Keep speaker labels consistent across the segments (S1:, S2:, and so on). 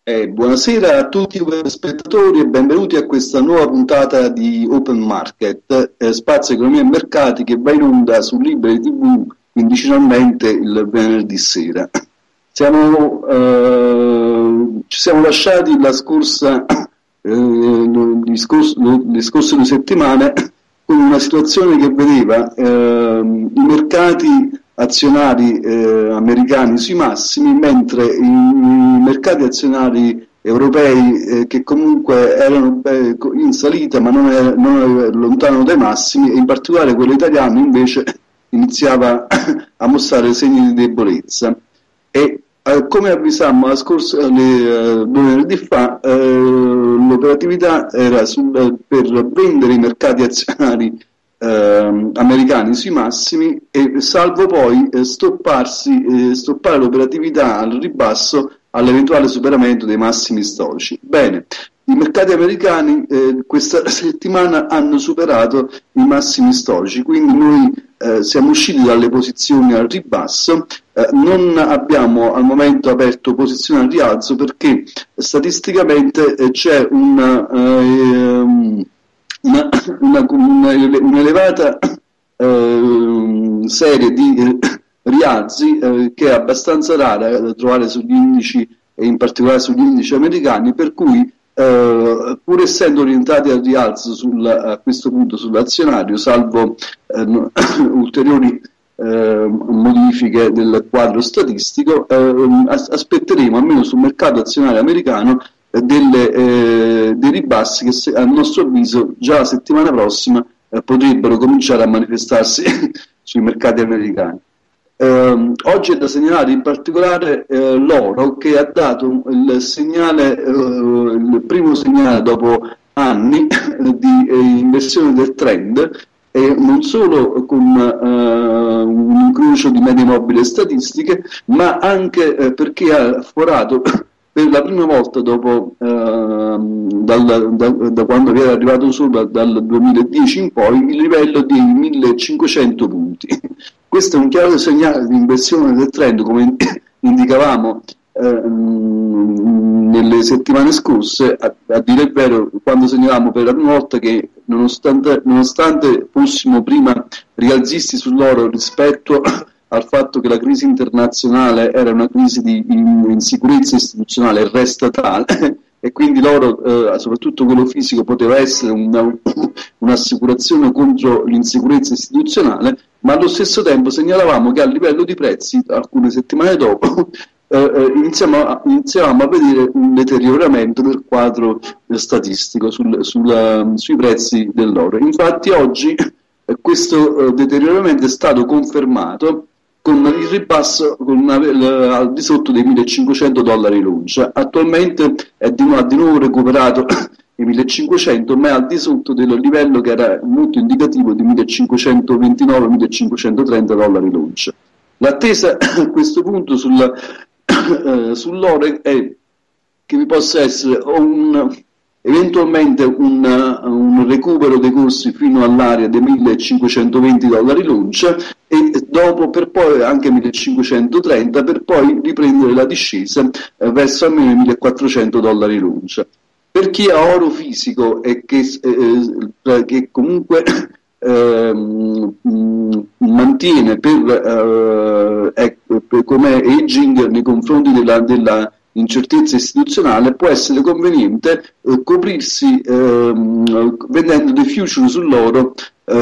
S1: Buonasera a tutti i spettatori e benvenuti a questa nuova puntata di Open Market, Spazio Economia e Mercati, che va in onda su Liberi TV quindicinalmente il venerdì sera. Ci siamo lasciati le scorse 2 settimane con una situazione che vedeva i mercati azionari americani sui massimi, mentre i mercati azionari europei che comunque erano in salita ma non lontano dai massimi, e in particolare quello italiano invece iniziava a mostrare segni di debolezza. E come avvisammo due venerdì fa, l'operatività era per vendere i mercati azionari americani sui massimi, e salvo poi stoppare l'operatività al ribasso all'eventuale superamento dei massimi storici. Bene, i mercati americani questa settimana hanno superato i massimi storici, quindi noi siamo usciti dalle posizioni al ribasso. Non abbiamo al momento aperto posizioni al rialzo perché statisticamente c'è un'elevata serie di rialzi che è abbastanza rara da trovare sugli indici, e in particolare sugli indici americani, per cui pur essendo orientati al rialzo a questo punto sull'azionario, salvo ulteriori modifiche del quadro statistico, aspetteremo almeno sul mercato azionario americano dei ribassi che a nostro avviso già la settimana prossima potrebbero cominciare a manifestarsi sui mercati americani. Oggi è da segnalare in particolare l'oro, che ha dato il primo segnale dopo anni di inversione del trend, e non solo con un incrocio di medie mobili statistiche, ma anche perché ha forato per la prima volta dopo da quando era arrivato sopra, dal 2010 in poi, il livello di 1500 punti. Questo è un chiaro segnale di inversione del trend, come indicavamo nelle settimane scorse, a dire il vero, quando segnalavamo per la prima volta che nonostante fossimo prima rialzisti sull'oro rispetto al fatto che la crisi internazionale era una crisi di insicurezza istituzionale, resta tale, e quindi l'oro, soprattutto quello fisico, poteva essere un'assicurazione contro l'insicurezza istituzionale, ma allo stesso tempo segnalavamo che a livello di prezzi, alcune settimane dopo, iniziavamo a vedere un deterioramento del quadro statistico sui prezzi dell'oro. Infatti oggi questo deterioramento è stato confermato con il ribasso al di sotto dei $1.500 l'oncia. Attualmente ha di nuovo recuperato i 1.500, ma è al di sotto del livello che era molto indicativo di $1.529-1.530 l'oncia. L'attesa a questo punto sull'oro è che vi possa essere eventualmente un recupero dei corsi fino all'area dei $1.520 l'oncia, e dopo per poi anche 1.530, per poi riprendere la discesa verso almeno i $1.400 l'oncia. Per chi ha oro fisico e che comunque mantiene come hedging nei confronti della incertezza istituzionale, può essere conveniente coprirsi vendendo dei future sull'oro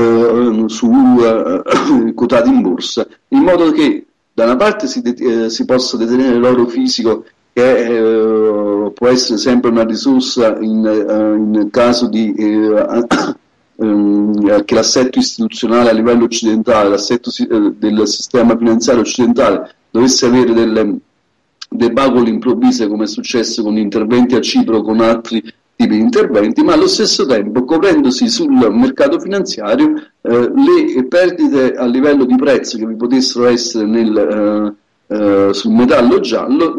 S1: quotati in borsa, in modo che da una parte si possa detenere l'oro fisico, che può essere sempre una risorsa in caso di che l'assetto istituzionale a livello occidentale, l'assetto del sistema finanziario occidentale dovesse avere delle debacle improvvise, come è successo con interventi a Cipro, con altri tipi di interventi, ma allo stesso tempo coprendosi sul mercato finanziario le perdite a livello di prezzo che vi potessero essere sul metallo giallo,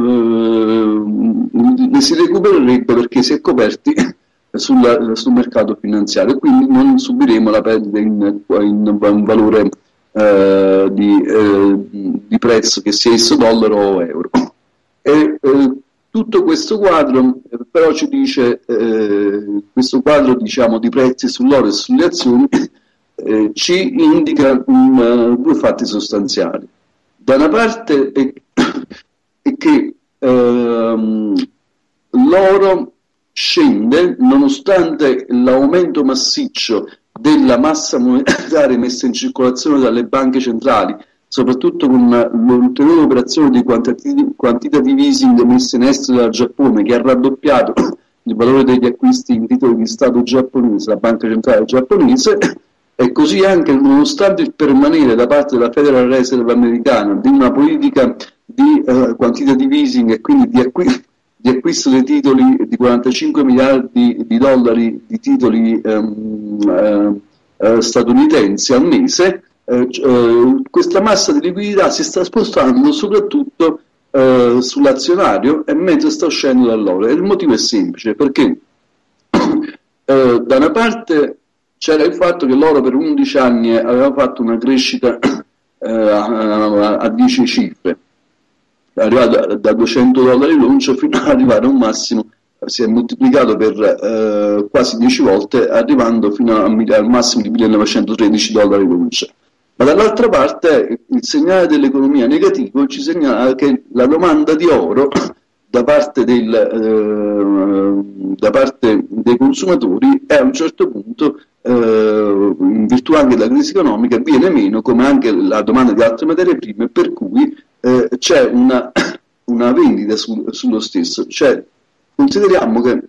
S1: le si recupererebbe perché si è coperti sul mercato finanziario, quindi non subiremo la perdita in un valore di prezzo, che sia esso dollaro o euro. Tutto questo quadro però ci dice, questo quadro diciamo di prezzi sull'oro e sulle azioni ci indica due fatti sostanziali. Da una parte è che l'oro scende nonostante l'aumento massiccio della massa monetaria messa in circolazione dalle banche centrali, soprattutto con l'ulteriore operazione di quantitative easing messa in essere dal Giappone, che ha raddoppiato il valore degli acquisti in titoli di Stato giapponese, la banca centrale giapponese, e così anche nonostante il permanere da parte della Federal Reserve americana di una politica di quantitative easing e quindi di acquisto dei titoli di 45 miliardi di dollari di titoli statunitensi al mese, questa massa di liquidità si sta spostando soprattutto sull'azionario e mentre sta uscendo dall'oro. E il motivo è semplice, perché da una parte c'era il fatto che l'oro per 11 anni aveva fatto una crescita a 10 cifre, arrivato da $200 l'oncia fino ad arrivare a un massimo, si è moltiplicato per quasi 10 volte, arrivando fino al massimo di $1.913 l'oncia. Ma dall'altra parte il segnale dell'economia negativo ci segnala che la domanda di oro da parte dei consumatori a un certo punto, in virtù anche della crisi economica, viene meno, come anche la domanda di altre materie prime, per cui c'è una vendita sullo stesso. Cioè, consideriamo che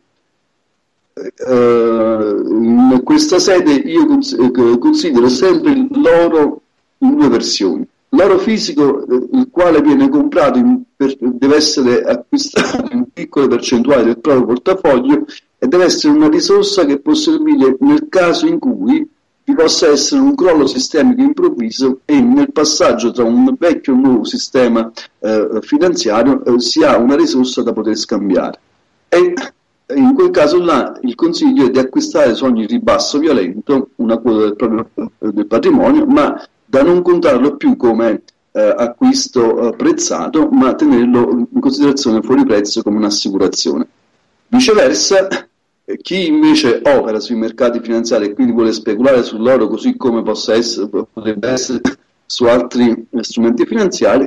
S1: in questa sede io considero sempre l'oro in due versioni. L'oro fisico, il quale viene comprato deve essere acquistato in piccole percentuali del proprio portafoglio e deve essere una risorsa che può servire nel caso in cui vi possa essere un crollo sistemico improvviso e nel passaggio tra un vecchio e un nuovo sistema finanziario si ha una risorsa da poter scambiare. E in quel caso là il consiglio è di acquistare su ogni ribasso violento una quota del patrimonio, ma da non contarlo più come acquisto prezzato, ma tenerlo in considerazione fuori prezzo come un'assicurazione. Viceversa, chi invece opera sui mercati finanziari e quindi vuole speculare sull'oro così come potrebbe essere su altri strumenti finanziari,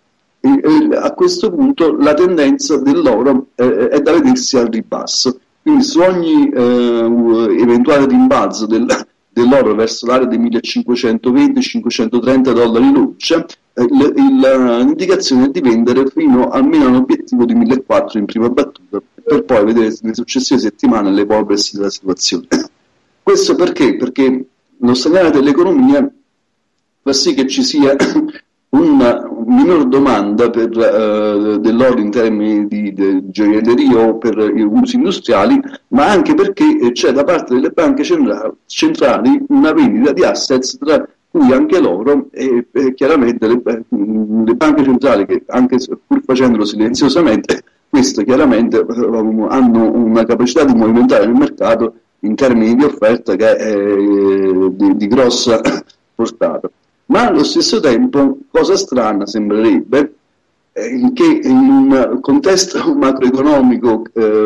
S1: a questo punto la tendenza dell'oro è da vedersi al ribasso. Quindi su ogni eventuale rimbalzo dell'oro verso l'area dei $1.520-530 l'oncia, l'indicazione è di vendere fino almeno a un obiettivo di 1.400 in prima battuta, per poi vedere nelle successive settimane l'evolversi della situazione. Questo perché? Perché lo segnale dell'economia fa sì che ci sia una minor domanda dell'oro in termini di gioielleria o per usi industriali, ma anche perché c'è da parte delle banche centrali una vendita di assets, tra cui anche l'oro, e chiaramente le banche centrali, che anche pur facendolo silenziosamente, questo chiaramente hanno una capacità di movimentare il mercato in termini di offerta che è di grossa portata. Ma allo stesso tempo, cosa strana sembrerebbe, che in un contesto macroeconomico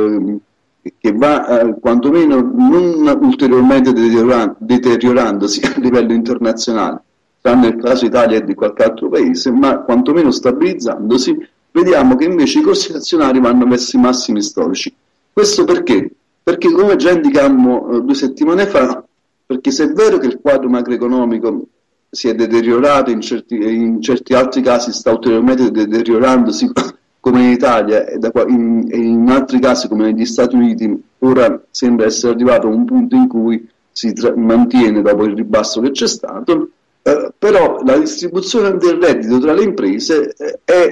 S1: che va quantomeno non ulteriormente deteriorandosi a livello internazionale, tranne il caso Italia e di qualche altro paese, ma quantomeno stabilizzandosi, vediamo che invece i corsi azionari vanno verso i massimi storici. Questo perché? Perché, come già indicammo 2 settimane fa, perché se è vero che il quadro macroeconomico si è deteriorato, in certi altri casi sta ulteriormente deteriorandosi, come in Italia e in altri casi come negli Stati Uniti, ora sembra essere arrivato a un punto in cui si mantiene dopo il ribasso che c'è stato, però la distribuzione del reddito tra le imprese è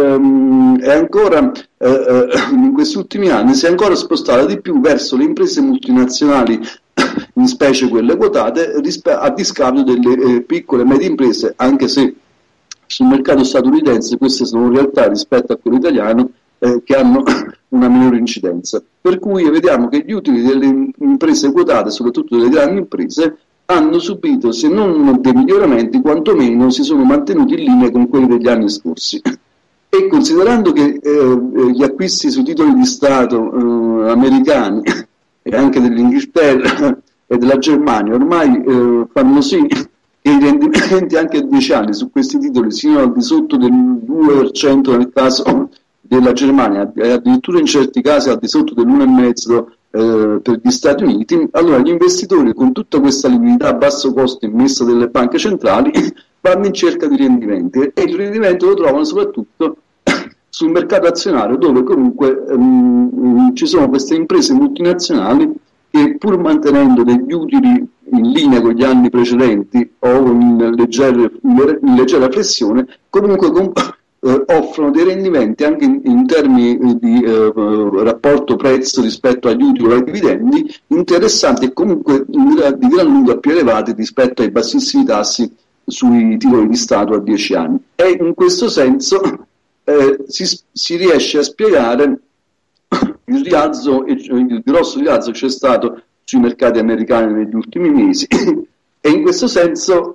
S1: ancora, in questi ultimi anni, si è ancora spostata di più verso le imprese multinazionali, in specie quelle quotate, a discapito delle piccole e medie imprese, anche se sul mercato statunitense queste sono realtà rispetto a quello italiano che hanno una minore incidenza. Per cui vediamo che gli utili delle imprese quotate, soprattutto delle grandi imprese, hanno subito, se non dei miglioramenti, quantomeno si sono mantenuti in linea con quelli degli anni scorsi. E considerando che gli acquisti su titoli di Stato americani e anche dell'Inghilterra e della Germania ormai fanno sì che i rendimenti anche a 10 anni su questi titoli siano al di sotto del 2% nel caso della Germania e addirittura in certi casi al di sotto dell'1,5% per gli Stati Uniti, allora gli investitori con tutta questa liquidità a basso costo immessa delle banche centrali vanno in cerca di rendimenti e il rendimento lo trovano soprattutto sul mercato azionario, dove comunque ci sono queste imprese multinazionali che, pur mantenendo degli utili in linea con gli anni precedenti o in leggera flessione, comunque offrono dei rendimenti anche in termini di rapporto prezzo rispetto agli utili o ai dividendi interessanti e comunque di gran lunga più elevati rispetto ai bassissimi tassi sui titoli di Stato a 10 anni. E in questo senso si riesce a spiegare il rialzo, il grosso rialzo che c'è stato sui mercati americani negli ultimi mesi e in questo senso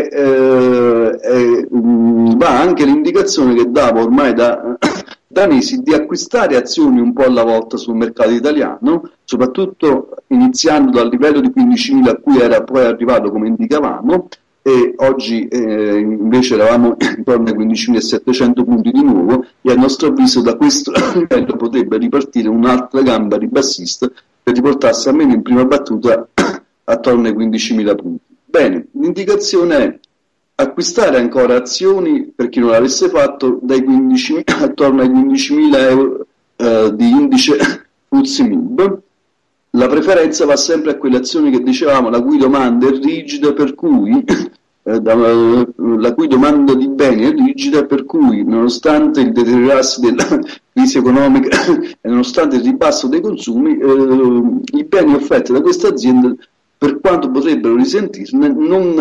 S1: va anche l'indicazione che davo ormai da mesi di acquistare azioni un po' alla volta sul mercato italiano, soprattutto iniziando dal livello di 15.000 a cui era poi arrivato come indicavamo, e oggi invece eravamo intorno ai 15.700 punti di nuovo e a nostro avviso da questo livello potrebbe ripartire un'altra gamba ribassista per riportarsi almeno in prima battuta attorno ai 15.000 punti. Bene, l'indicazione è acquistare ancora azioni, per chi non l'avesse fatto, attorno ai 15.000 euro di indice FTSE MIB. La preferenza va sempre a quelle azioni che dicevamo, la cui domanda è rigida, per cui la cui domanda di beni è rigida, per cui nonostante il deteriorarsi della crisi economica e nonostante il ribasso dei consumi, i beni offerti da queste aziende, per quanto potrebbero risentirne, non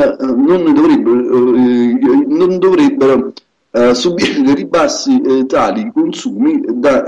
S1: dovrebbero subire dei ribassi tali i consumi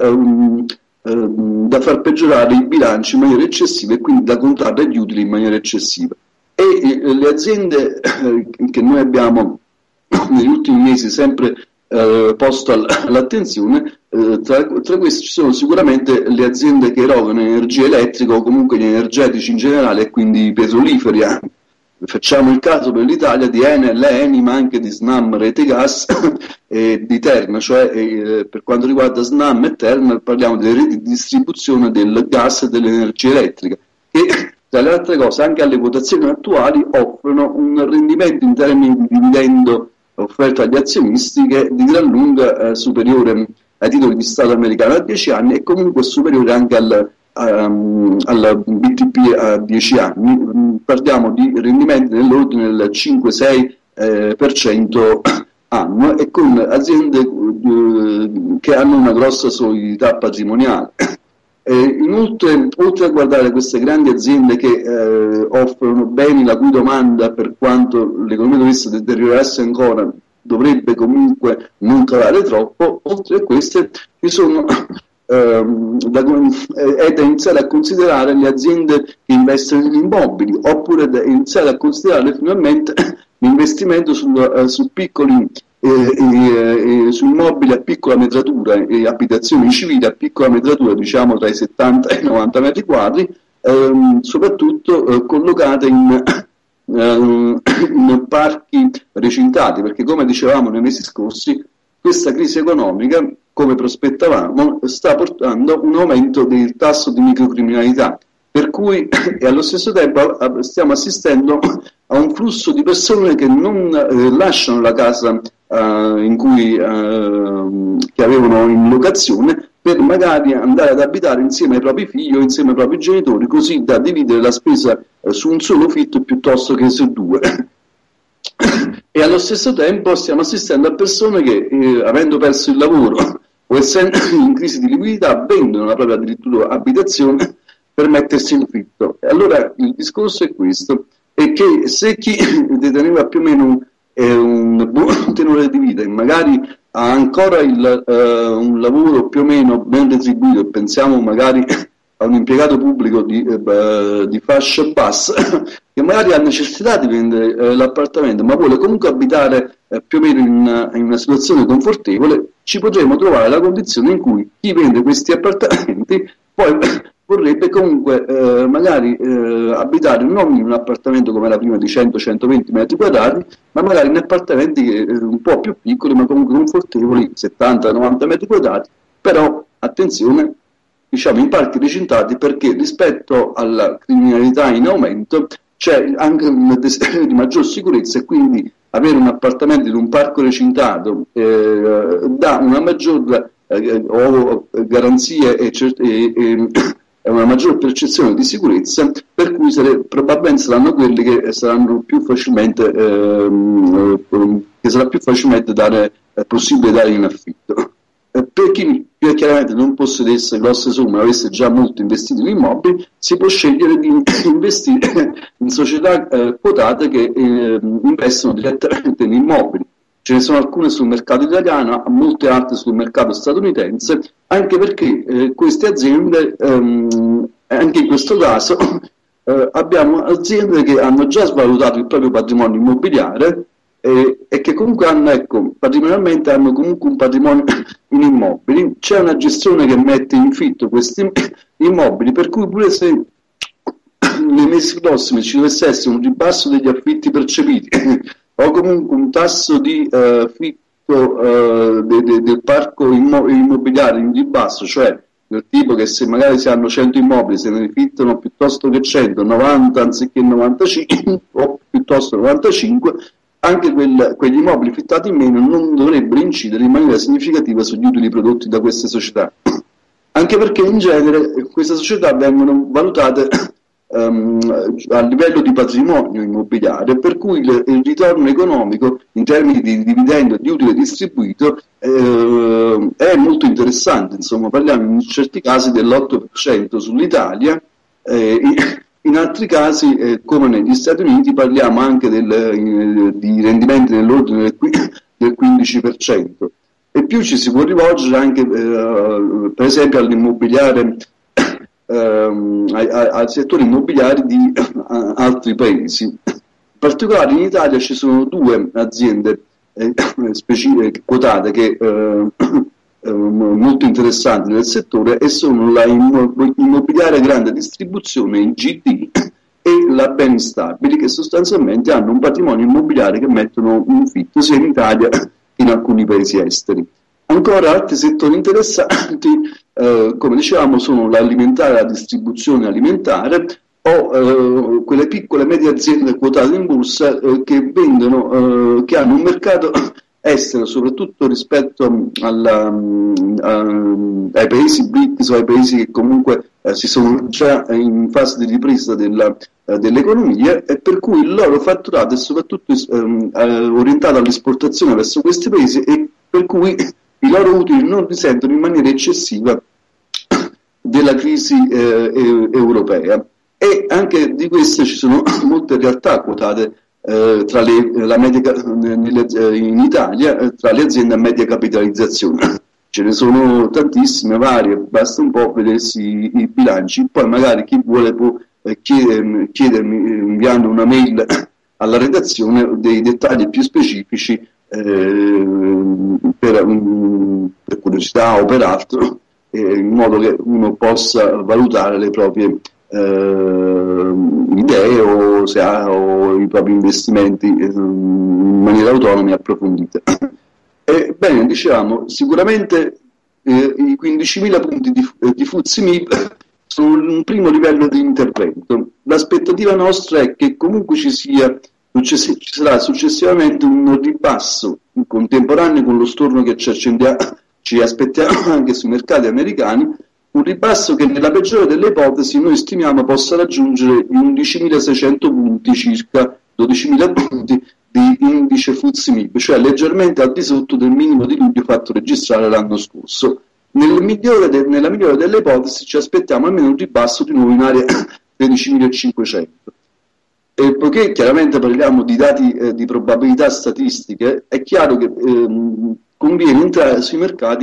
S1: da far peggiorare i bilanci in maniera eccessiva e quindi da contrarre gli utili in maniera eccessiva. E le aziende che noi abbiamo negli ultimi mesi sempre posto all'attenzione, tra queste ci sono sicuramente le aziende che erogano energia elettrica o comunque gli energetici in generale e quindi i petroliferi. Facciamo il caso per l'Italia di Enel, Eni, ma anche di Snam, Rete Gas e di Terna, cioè per quanto riguarda Snam e Terna parliamo delle reti di distribuzione del gas e dell'energia elettrica che tra le altre cose anche alle quotazioni attuali offrono un rendimento in termini di dividendo offerto agli azionisti che è di gran lunga superiore ai titoli di Stato americano a 10 anni e comunque superiore anche alla BTP a 10 anni. Parliamo di rendimenti nell'ordine del 5-6% annuo e con aziende che hanno una grossa solidità patrimoniale. Inoltre, oltre a guardare queste grandi aziende che offrono beni la cui domanda, per quanto l'economia dovesse deteriorarsi ancora, dovrebbe comunque non calare troppo, oltre a queste ci sono è da iniziare a considerare le aziende che investono in immobili, oppure da iniziare a considerare finalmente l'investimento su piccoli su immobili a piccola metratura e abitazioni civili a piccola metratura, diciamo tra i 70 e i 90 metri quadri, soprattutto collocate in parchi recintati, perché come dicevamo nei mesi scorsi questa crisi economica, come prospettavamo, sta portando un aumento del tasso di microcriminalità, per cui e allo stesso tempo stiamo assistendo a un flusso di persone che non lasciano la casa che avevano in locazione per magari andare ad abitare insieme ai propri figli o insieme ai propri genitori, così da dividere la spesa su un solo fitto piuttosto che su due. E allo stesso tempo stiamo assistendo a persone che, avendo perso il lavoro o essendo in crisi di liquidità, vendono la propria addirittura abitazione per mettersi in fitto. E allora il discorso è questo, è che se chi deteneva più o meno un buon tenore di vita e magari ha ancora un lavoro più o meno ben retribuito, pensiamo magari a a un impiegato pubblico di fascia bassa che magari ha necessità di vendere l'appartamento, ma vuole comunque abitare più o meno in una situazione confortevole, ci potremo trovare la condizione in cui chi vende questi appartamenti poi vorrebbe comunque magari abitare non in un appartamento come era prima di 100-120 metri quadrati, ma magari in appartamenti un po' più piccoli, ma comunque confortevoli, 70-90 metri quadrati, però attenzione, diciamo in parchi recintati, perché rispetto alla criminalità in aumento c'è anche un desiderio di maggior sicurezza, e quindi avere un appartamento in un parco recintato dà una maggior garanzie e una maggior percezione di sicurezza, per cui probabilmente saranno quelli che saranno più facilmente che sarà più facilmente possibile dare in affitto. Per chi chiaramente non possedesse grosse somme, avesse già molto investito in immobili, si può scegliere di investire in società quotate che investono direttamente in immobili. Ce ne sono alcune sul mercato italiano, molte altre sul mercato statunitense, anche perché queste aziende, anche in questo caso, abbiamo aziende che hanno già svalutato il proprio patrimonio immobiliare e che comunque patrimonialmente hanno comunque un patrimonio in immobili. C'è una gestione che mette in fitto questi immobili, per cui pure se nei mesi prossimi ci dovesse essere un ribasso degli affitti percepiti o comunque un tasso di affitto del parco immobiliare in ribasso, cioè del tipo che se magari si hanno 100 immobili se ne rifittano piuttosto che 100, 90 anziché 95 o piuttosto 95, anche quegli immobili fittati in meno non dovrebbero incidere in maniera significativa sugli utili prodotti da queste società, anche perché in genere queste società vengono valutate a livello di patrimonio immobiliare, per cui il ritorno economico in termini di dividendo e di utile distribuito è molto interessante. Insomma, parliamo in certi casi dell'8% sull'Italia, in altri casi, come negli Stati Uniti, parliamo anche di rendimenti nell'ordine del 15%. E più ci si può rivolgere anche, per esempio, all'immobiliare, ai settori immobiliari di altri paesi. In particolare in Italia ci sono due aziende quotate che molto interessanti nel settore, e sono la Immobiliare Grande Distribuzione, IGD, e la Beni Stabili, che sostanzialmente hanno un patrimonio immobiliare che mettono in fitto sia in Italia che in alcuni paesi esteri. Ancora altri settori interessanti, come dicevamo, sono l'alimentare, la distribuzione alimentare, o quelle piccole e medie aziende quotate in borsa che vendono, che hanno un mercato estero, soprattutto rispetto ai paesi BRICS o ai paesi che comunque si sono già in fase di ripresa dell'economia, e per cui il loro fatturato è soprattutto orientato all'esportazione verso questi paesi, e per cui i loro utili non risentono in maniera eccessiva della crisi europea. E anche di queste ci sono molte realtà quotate in Italia tra le aziende a media capitalizzazione. Ce ne sono tantissime, varie, basta un po' vedersi i bilanci. Poi magari chi vuole può chiedermi inviando una mail alla redazione dei dettagli più specifici, per curiosità o per altro, in modo che uno possa valutare le proprie idee o i propri investimenti in maniera autonoma e approfondita. Bene, diciamo, sicuramente i 15.000 punti di FTSE MIB sono un primo livello di intervento. L'aspettativa nostra è che comunque ci sarà successivamente un ribasso in contemporaneo con lo storno che ci aspettiamo anche sui mercati americani, un ribasso che nella peggiore delle ipotesi noi stimiamo possa raggiungere gli 11.600 punti, circa 12.000 punti di indice FTSE MIB, cioè leggermente al di sotto del minimo di luglio fatto registrare l'anno scorso. Nella migliore delle ipotesi ci aspettiamo almeno un ribasso di nuovo in area 13.500. E poiché chiaramente parliamo di dati di probabilità statistiche, è chiaro che conviene entrare sui mercati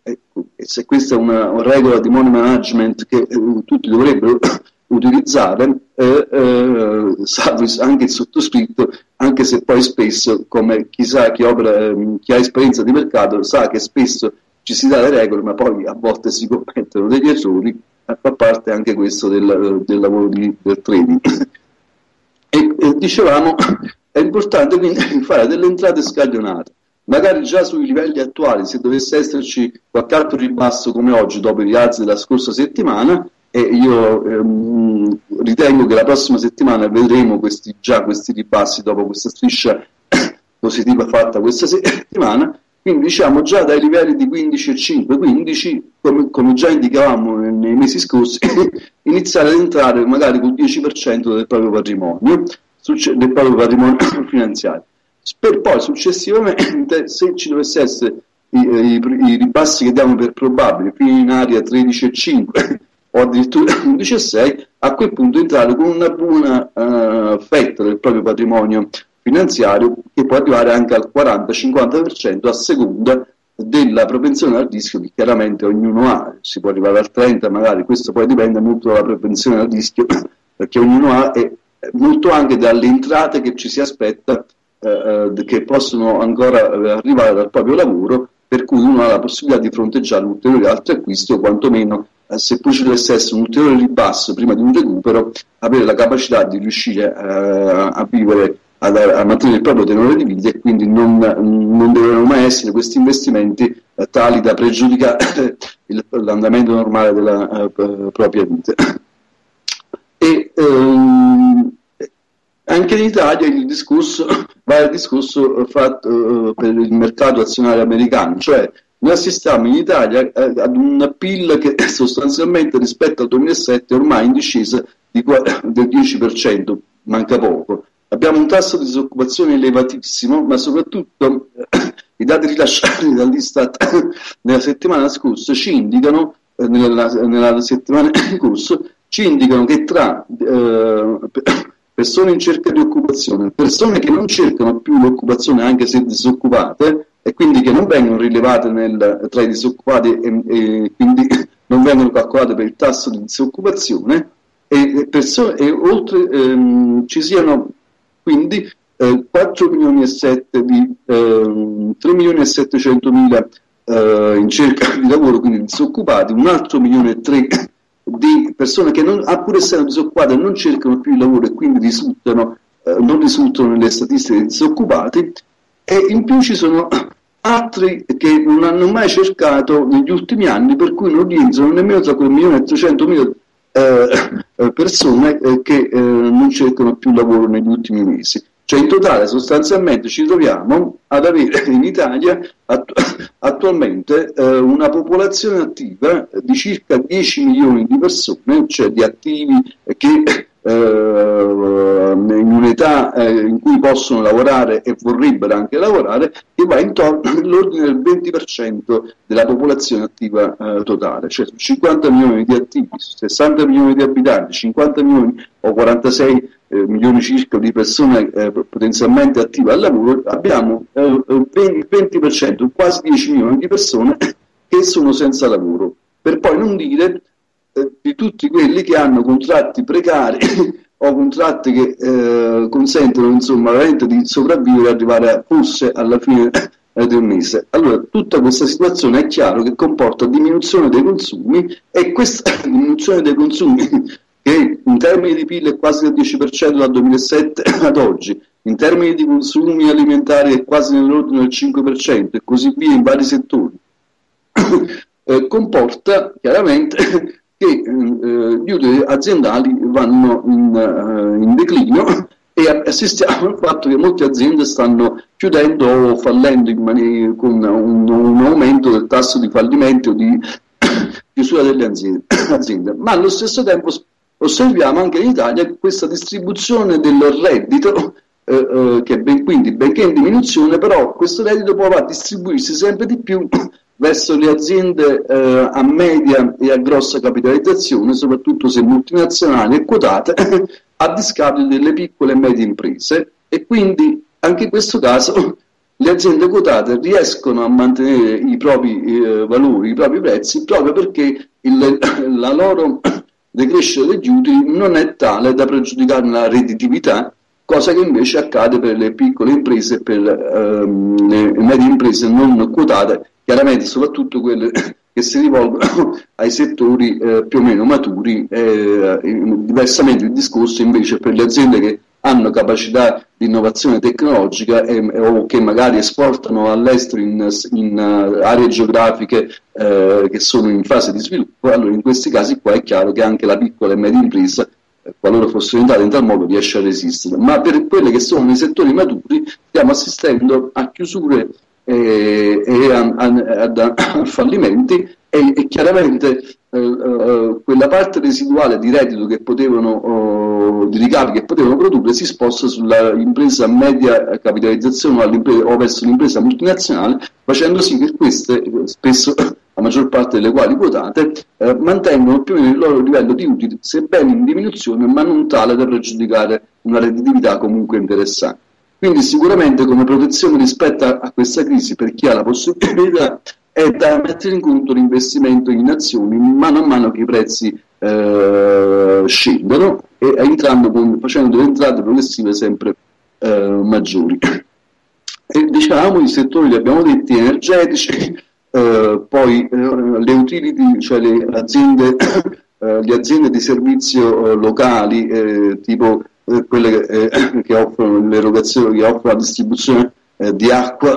S1: E se questa è una regola di money management che tutti dovrebbero utilizzare, salvo anche il sottoscritto, anche se poi spesso, come chi ha esperienza di mercato, sa che spesso ci si dà le regole, ma poi a volte si commettono degli errori, fa parte anche questo del lavoro del trading. E dicevamo, è importante quindi fare delle entrate scaglionate, magari già sui livelli attuali, se dovesse esserci qualche altro ribasso come oggi, dopo i rialzi della scorsa settimana, e io ritengo che la prossima settimana vedremo questi ribassi dopo questa striscia positiva fatta questa settimana, quindi diciamo già dai livelli di 15,5, 15, come già indicavamo nei mesi scorsi, iniziare ad entrare magari col 10% del proprio patrimonio finanziario. Per poi successivamente, se ci dovesse essere i ribassi che diamo per probabili, fino in area 13,5 o addirittura 11,6, a quel punto entrare con una buona fetta del proprio patrimonio finanziario, che può arrivare anche al 40-50% a seconda della propensione al rischio che chiaramente ognuno ha. Si può arrivare al 30%, magari questo poi dipende molto dalla propensione al rischio perché ognuno ha, e molto anche dalle entrate che ci si aspetta che possono ancora arrivare dal proprio lavoro, per cui uno ha la possibilità di fronteggiare ulteriori altri acquisti, o quantomeno se poi ci dovesse essere un ulteriore ribasso prima di un recupero, avere la capacità di riuscire a vivere, a mantenere il proprio tenore di vita, e quindi non devono mai essere questi investimenti tali da pregiudicare l'andamento normale della propria vita. E anche in Italia va il discorso fatto per il mercato azionario americano, cioè noi assistiamo in Italia ad un PIL che sostanzialmente rispetto al 2007 ormai è in discesa del 10%, manca poco. Abbiamo un tasso di disoccupazione elevatissimo, ma soprattutto i dati rilasciati dall'Istat nella settimana scorsa ci indicano, nella settimana in corso, ci indicano che tra persone in cerca di occupazione, persone che non cercano più l'occupazione anche se disoccupate, e quindi che non vengono rilevate tra i disoccupati e quindi non vengono calcolate per il tasso di disoccupazione, e oltre ci siano quindi 4 milioni e 7 di 3 milioni e 700 mila in cerca di lavoro, quindi disoccupati, un altro 1 milione e 3 di persone che pur essendo disoccupate non cercano più il lavoro e quindi non risultano nelle statistiche dei disoccupati, e in più ci sono altri che non hanno mai cercato negli ultimi anni, per cui non rientrano nemmeno tra quel 1 milione e 300 mila persone che non cercano più lavoro negli ultimi mesi. Cioè in totale sostanzialmente ci troviamo ad avere in Italia attualmente una popolazione attiva di circa 10 milioni di persone, cioè di attivi che in un'età in cui possono lavorare e vorrebbero anche lavorare, che va intorno all'ordine del 20% della popolazione attiva totale, cioè 50 milioni di attivi, 60 milioni di abitanti, 50 milioni o 46 milioni circa di persone potenzialmente attive al lavoro, abbiamo il 20%, quasi 10 milioni di persone che sono senza lavoro, per poi non dire di tutti quelli che hanno contratti precari o contratti che consentono insomma veramente di sopravvivere e arrivare forse alla fine del mese. Allora tutta questa situazione è chiaro che comporta diminuzione dei consumi, e questa diminuzione dei consumi, che in termini di PIL è quasi del 10% dal 2007 ad oggi, in termini di consumi alimentari è quasi nell'ordine del 5% e così via in vari settori, comporta chiaramente che gli utili aziendali vanno in declino, e assistiamo al fatto che molte aziende stanno chiudendo o fallendo con un aumento del tasso di fallimento o di chiusura delle aziende. Ma allo stesso tempo osserviamo anche in Italia questa distribuzione del reddito quindi benché in diminuzione, però questo reddito può distribuirsi sempre di più verso le aziende a media e a grossa capitalizzazione, soprattutto se multinazionali e quotate, a discapito delle piccole e medie imprese, e quindi anche in questo caso le aziende quotate riescono a mantenere i propri valori, i propri prezzi, proprio perché la loro decrescita degli utili non è tale da pregiudicare la redditività, cosa che invece accade per le piccole imprese e per le medie imprese non quotate, chiaramente soprattutto quelle che si rivolgono ai settori più o meno maturi. Diversamente il discorso invece per le aziende che hanno capacità di innovazione tecnologica o che magari esportano all'estero in aree geografiche che sono in fase di sviluppo, allora in questi casi qua è chiaro che anche la piccola e media impresa, qualora fosse orientata in tal modo, riesce a resistere. Ma per quelle che sono nei settori maturi stiamo assistendo a chiusure e a fallimenti, e chiaramente quella parte residuale di reddito che potevano, di ricavi che potevano produrre, si sposta sulla impresa media capitalizzazione o verso l'impresa multinazionale, facendo sì che queste, spesso la maggior parte delle quali quotate, mantengono più o meno il loro livello di utili, sebbene in diminuzione, ma non tale da pregiudicare una redditività comunque interessante. Quindi sicuramente come protezione rispetto a questa crisi, per chi ha la possibilità, è da mettere in conto l'investimento in azioni mano a mano che i prezzi scendono e facendo delle entrate progressive sempre maggiori. E diciamo i settori li abbiamo detti: energetici, poi le utility, cioè le aziende di servizio locali, tipo quelle che offrono l'erogazione, che offrono la distribuzione di acqua,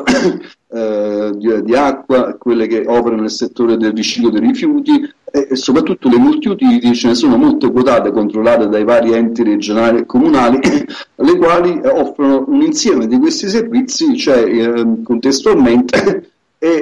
S1: quelle che operano nel settore del riciclo dei rifiuti, e soprattutto le multi-utility. Ce ne sono molte quotate, controllate dai vari enti regionali e comunali, le quali offrono un insieme di questi servizi, cioè contestualmente, e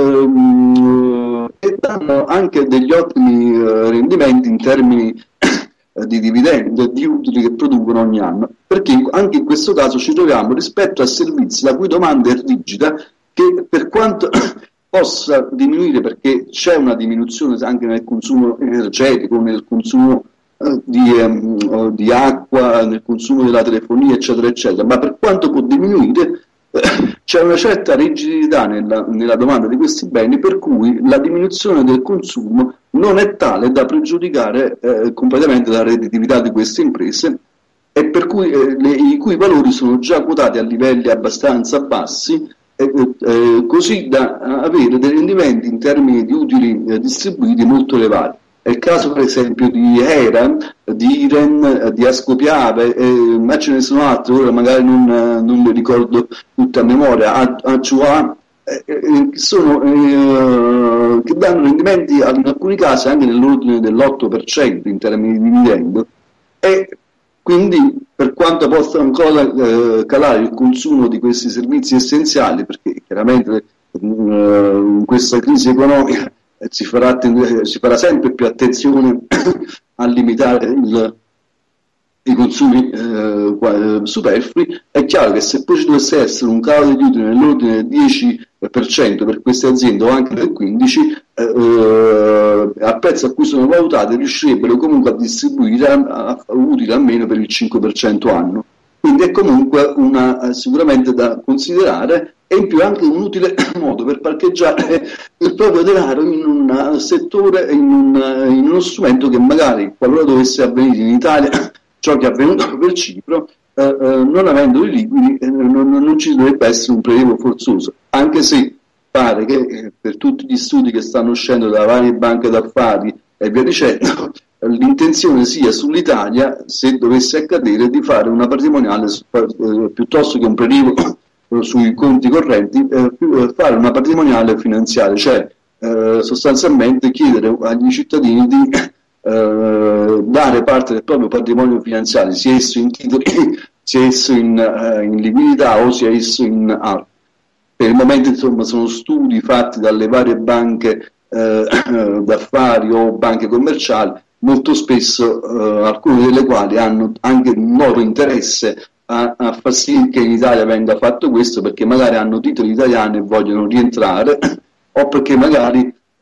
S1: danno anche degli ottimi rendimenti in termini di dividendi e di utili che producono ogni anno, perché anche in questo caso ci troviamo rispetto a servizi la cui domanda è rigida, che per quanto possa diminuire, perché c'è una diminuzione anche nel consumo energetico, nel consumo di acqua, nel consumo della telefonia, eccetera eccetera, ma per quanto può diminuire, c'è una certa rigidità nella domanda di questi beni, per cui la diminuzione del consumo non è tale da pregiudicare completamente la redditività di queste imprese, e per cui i cui valori sono già quotati a livelli abbastanza bassi, così da avere dei rendimenti in termini di utili distribuiti molto elevati. È il caso per esempio di Hera, di Iren, di Ascopiave, ma ce ne sono altri, ora magari non le ricordo tutte a memoria, Acciua, che danno rendimenti in alcuni casi anche nell'ordine dell'8% in termini di dividendo, e quindi per quanto possa ancora calare il consumo di questi servizi essenziali, perché chiaramente in questa crisi economica si farà sempre più attenzione a limitare i consumi superflui, è chiaro che se poi ci dovesse essere un calo degli utili nell'ordine del 10% per queste aziende, o anche del 15%, al prezzo a cui sono valutate, riuscirebbero comunque a distribuire utili almeno per il 5% anno. Quindi è comunque sicuramente da considerare, e in più anche un utile modo per parcheggiare il proprio denaro in un settore, in uno strumento che magari, qualora dovesse avvenire in Italia ciò che è avvenuto per Cipro, non avendo i liquidi, non ci dovrebbe essere un prelievo forzoso, anche se pare che per tutti gli studi che stanno uscendo da varie banche d'affari e via dicendo, l'intenzione sia sull'Italia, se dovesse accadere, di fare una patrimoniale piuttosto che un prelievo sui conti correnti, fare una patrimoniale finanziaria, cioè sostanzialmente chiedere agli cittadini di dare parte del proprio patrimonio finanziario, sia esso in titoli, sia esso in liquidità o sia esso in altro. Per il momento, insomma, sono studi fatti dalle varie banche d'affari o banche commerciali, molto spesso alcune delle quali hanno anche un loro interesse a far sì che in Italia venga fatto questo, perché magari hanno titoli italiani e vogliono rientrare, o perché magari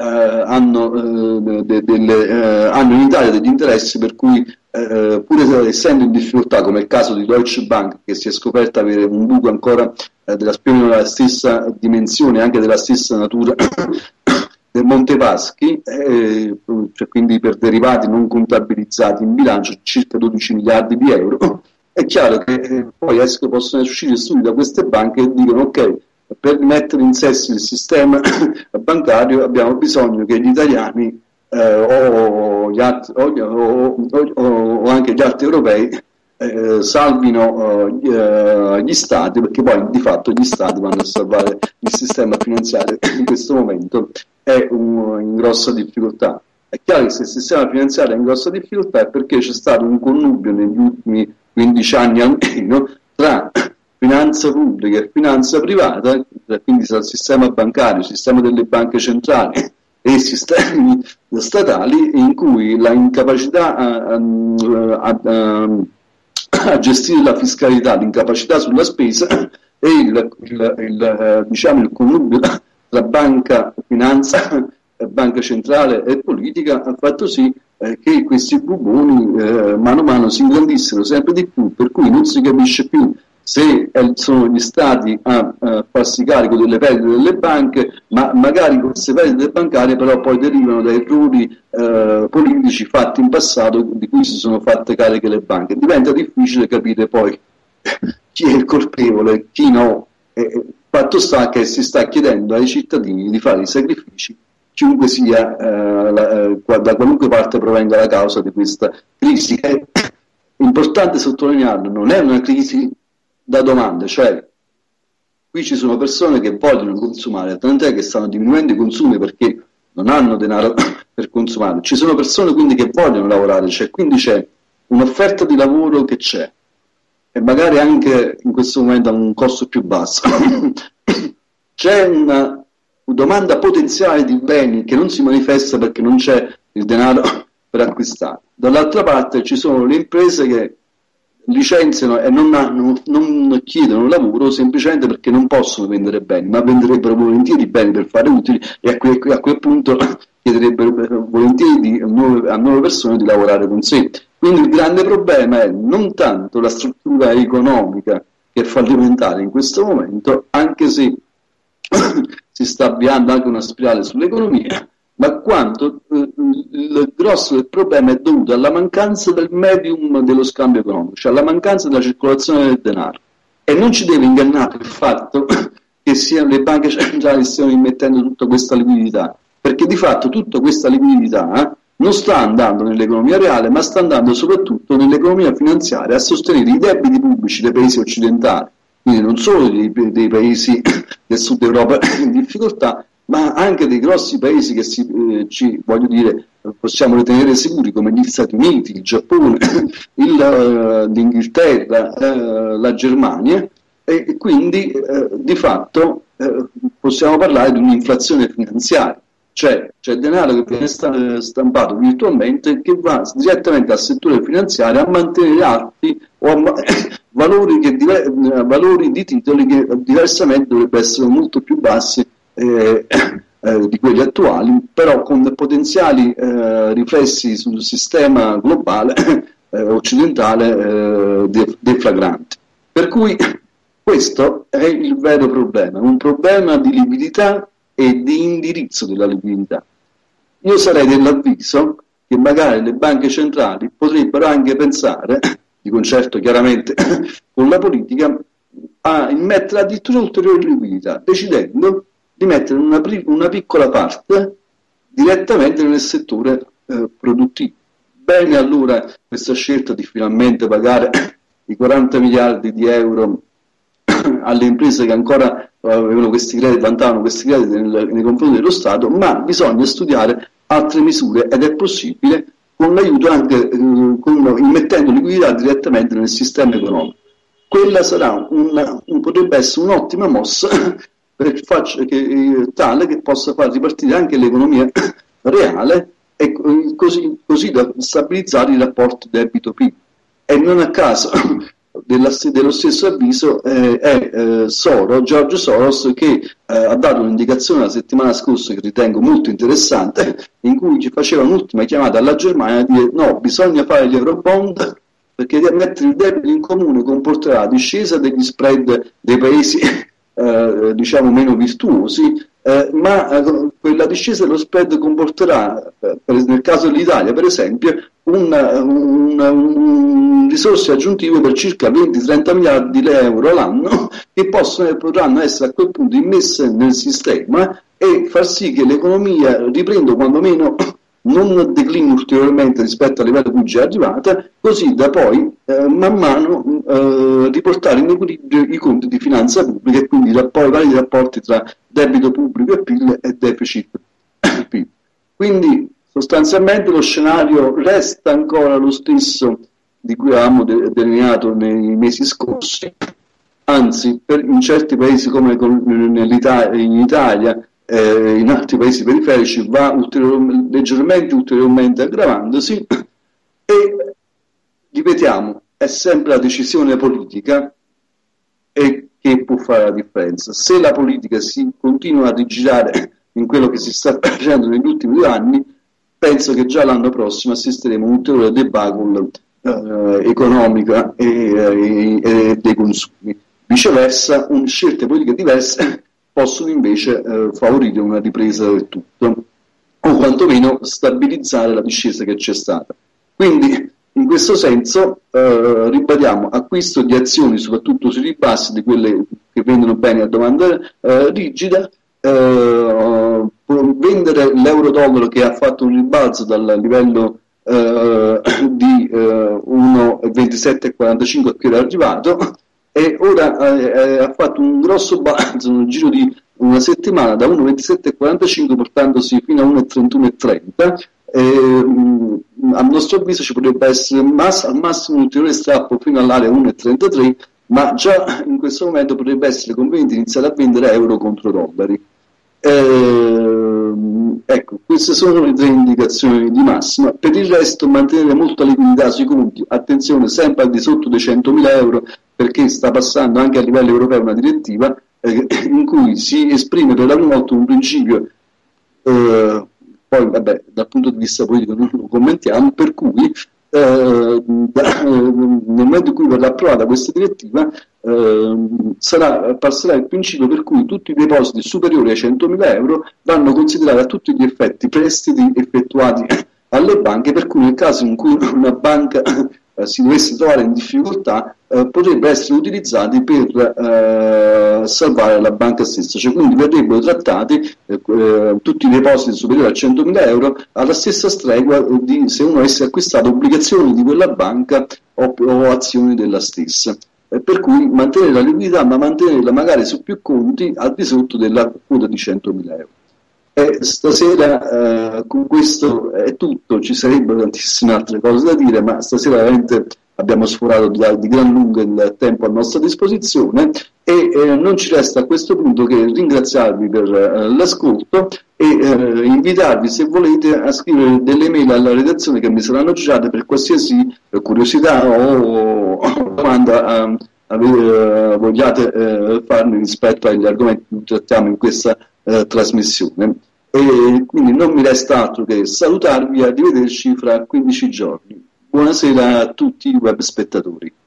S1: hanno in Italia degli interessi per cui pur essendo in difficoltà, come il caso di Deutsche Bank, che si è scoperta avere un buco ancora più o meno della stessa dimensione, anche della stessa natura del Montepaschi, cioè quindi per derivati non contabilizzati in bilancio, circa 12 miliardi di euro, è chiaro che poi possono uscire studi da queste banche e dicono ok, per mettere in sesto il sistema bancario abbiamo bisogno che gli italiani o anche gli altri europei salvino gli stati, perché poi di fatto gli stati vanno a salvare il sistema finanziario in questo momento è in grossa difficoltà. È chiaro che se il sistema finanziario è in grossa difficoltà è perché c'è stato un connubio negli ultimi 15 anni almeno tra finanza pubblica e finanza privata, quindi tra il sistema bancario, il sistema delle banche centrali e i sistemi statali, in cui la incapacità a gestire la fiscalità, l'incapacità sulla spesa e il connubio tra banca, finanza, banca centrale e politica ha fatto sì che questi buboni mano a mano si ingrandissero sempre di più, per cui non si capisce più se sono gli stati a farsi carico delle perdite delle banche, ma magari queste perdite bancarie però poi derivano da errori politici fatti in passato di cui si sono fatte cariche le banche. Diventa difficile capire poi chi è il colpevole, chi no. Fatto sta che si sta chiedendo ai cittadini di fare i sacrifici, chiunque sia, da qualunque parte provenga la causa di questa crisi. È importante sottolinearlo, non è una crisi da domande, cioè qui ci sono persone che vogliono consumare, tant'è che stanno diminuendo i consumi perché non hanno denaro per consumare, ci sono persone quindi che vogliono lavorare, cioè quindi c'è un'offerta di lavoro che c'è e magari anche in questo momento a un costo più basso c'è una domanda potenziale di beni che non si manifesta perché non c'è il denaro per acquistare. Dall'altra parte ci sono le imprese che licenziano e non chiedono lavoro semplicemente perché non possono vendere beni, ma venderebbero volentieri beni per fare utili e a quel punto chiederebbero volentieri a nuove persone di lavorare con sé. Quindi il grande problema è non tanto la struttura economica che è fallimentare in questo momento, anche se si sta avviando anche una spirale sull'economia, ma quanto il grosso del problema è dovuto alla mancanza del medium dello scambio economico, cioè alla mancanza della circolazione del denaro. E non ci deve ingannare il fatto che le banche centrali stiano immettendo tutta questa liquidità, perché di fatto tutta questa liquidità non sta andando nell'economia reale, ma sta andando soprattutto nell'economia finanziaria a sostenere i debiti pubblici dei paesi occidentali, quindi non solo dei paesi del sud Europa in difficoltà, ma anche dei grossi paesi che possiamo ritenere sicuri, come gli Stati Uniti, il Giappone, l'Inghilterra, la Germania, e quindi di fatto possiamo parlare di un'inflazione finanziaria, cioè c'è denaro che viene stampato virtualmente che va direttamente al settore finanziario a mantenere alti valori di titoli che diversamente dovrebbero essere molto più bassi di quelli attuali, però con potenziali riflessi sul sistema globale occidentale deflagranti. Per cui questo è il vero problema, un problema di liquidità e di indirizzo della liquidità. Io sarei dell'avviso che magari le banche centrali potrebbero anche pensare, di concerto chiaramente con la politica, a immettere addirittura ulteriore liquidità, decidendo di mettere una piccola parte direttamente nel settore produttivo. Bene allora questa scelta di finalmente pagare i 40 miliardi di euro alle imprese che ancora avevano questi crediti, vantavano questi crediti nei confronti dello Stato, ma bisogna studiare altre misure ed è possibile con l'aiuto anche immettendo liquidità direttamente nel sistema economico. Quella sarà potrebbe essere un'ottima mossa tale che possa far ripartire anche l'economia reale e così da stabilizzare i rapporti debito-PIL. E non a caso dello stesso avviso è George Soros, che ha dato un'indicazione la settimana scorsa che ritengo molto interessante, in cui ci faceva un'ultima chiamata alla Germania a dire no, bisogna fare gli eurobond perché mettere il debito in comune comporterà la discesa degli spread dei paesi diciamo meno virtuosi, ma quella discesa dello spread comporterà, nel caso dell'Italia per esempio, un risorse aggiuntive per circa 20-30 miliardi di euro l'anno che potranno essere a quel punto immesse nel sistema e far sì che l'economia riprenda, quando meno non declini ulteriormente rispetto al livello cui già è arrivata, così da poi man mano riportare in equilibrio i conti di finanza pubblica e quindi i vari rapporti tra debito pubblico e PIL e deficit PIL. Quindi sostanzialmente lo scenario resta ancora lo stesso di cui avevamo delineato nei mesi scorsi, anzi in certi paesi come in Italia, in altri paesi periferici va leggermente ulteriormente aggravandosi e ripetiamo, è sempre la decisione politica e che può fare la differenza. Se la politica si continua a rigirare in quello che si sta facendo negli ultimi 2 anni, penso che già l'anno prossimo assisteremo a un ulteriore debacle economica e dei consumi. Viceversa, scelte politiche diverse possono invece favorire una ripresa del tutto o quantomeno stabilizzare la discesa che c'è stata. Quindi in questo senso ribadiamo acquisto di azioni soprattutto sui ribassi di quelle che vendono bene a domanda rigida, vendere l'euro-dollaro che ha fatto un ribalzo dal livello di 1,2745 a cui era arrivato e ora ha fatto un grosso balzo nel giro di una settimana da 1,2745 portandosi fino a 1,3130. A nostro avviso ci potrebbe essere al massimo un ulteriore strappo fino all'area 1,33, ma già in questo momento potrebbe essere conveniente iniziare a vendere euro contro dollari. Ecco, queste sono le 3 indicazioni di massima. Per il resto mantenere molta liquidità sui conti, attenzione sempre al di sotto dei 100.000 euro, perché sta passando anche a livello europeo una direttiva in cui si esprime per la prima volta un principio, poi vabbè, dal punto di vista politico non lo commentiamo, per cui nel momento in cui verrà approvata questa direttiva passerà il principio per cui tutti i depositi superiori ai 100.000 euro vanno considerati a tutti gli effetti prestiti effettuati alle banche, per cui nel caso in cui una banca si dovesse trovare in difficoltà potrebbero essere utilizzati per salvare la banca stessa, cioè quindi verrebbero trattati tutti i depositi superiori a 100.000 euro alla stessa stregua di se uno avesse acquistato obbligazioni di quella banca o azioni della stessa, per cui mantenere la liquidità, ma mantenerla magari su più conti al di sotto della quota di 100.000 euro. Stasera con questo è tutto, ci sarebbero tantissime altre cose da dire, ma stasera veramente abbiamo sforato di gran lunga il tempo a nostra disposizione e non ci resta a questo punto che ringraziarvi per l'ascolto e invitarvi, se volete, a scrivere delle mail alla redazione che mi saranno girate per qualsiasi curiosità o domanda vogliate farmi rispetto agli argomenti che trattiamo in questa trasmissione. E quindi non mi resta altro che salutarvi e arrivederci fra 15 giorni. Buonasera a tutti i web spettatori.